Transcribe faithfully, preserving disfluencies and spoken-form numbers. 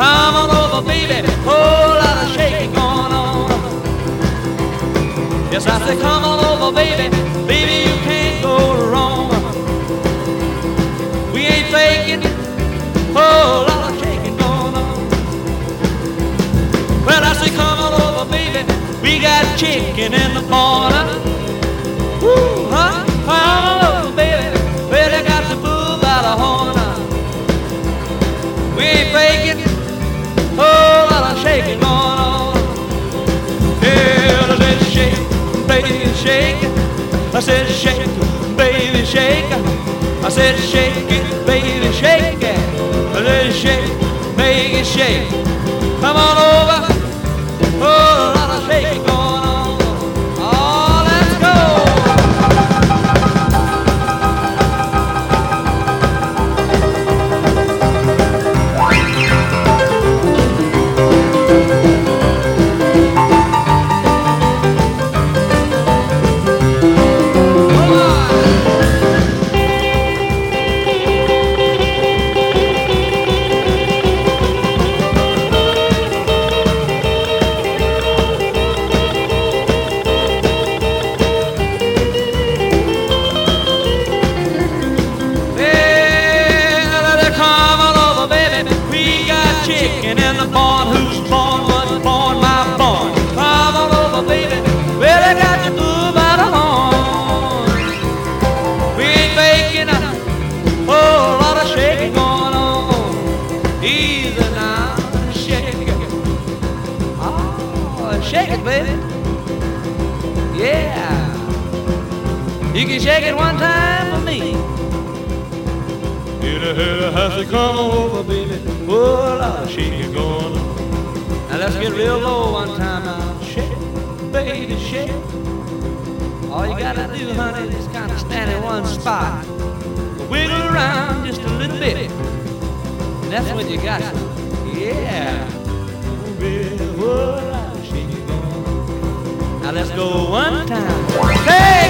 Come on over, baby, whole lot of shaking going on. Yes, I said, come on over, baby, baby, you can't go wrong. We ain't faking, whole lot of shaking going on. Well, I said, come on over, baby, we got chicken in the corner. Woo, huh? Come on over, baby, well, they got the bull by the horn. We ain't faking, whole lot of shaking going on. Yeah, let's shake, baby, shake. I said shake, baby, shake. I said shake it, baby, shake it. I said shake, make it shake. Come on over, whole lot of shaking going on. Oh, let's go. Chicken in the barn, who's born was born, my born. Come on over, baby, well, I got you through by the horn. We ain't making a whole lot of shaking going on. Easy now, shake it. Oh, shake it, baby. Yeah. You can shake it one time for me. Hit a hit a has to come over, baby. Whoa, lot of shaking going on. Now let's get real low one time now. Shake, baby, shake. All you gotta do, honey, is kind of stand in one spot. Wiggle around just a little bit. And that's what you got. Yeah. Baby, whoa, lot of shaking going on. Now let's go one time. Hey!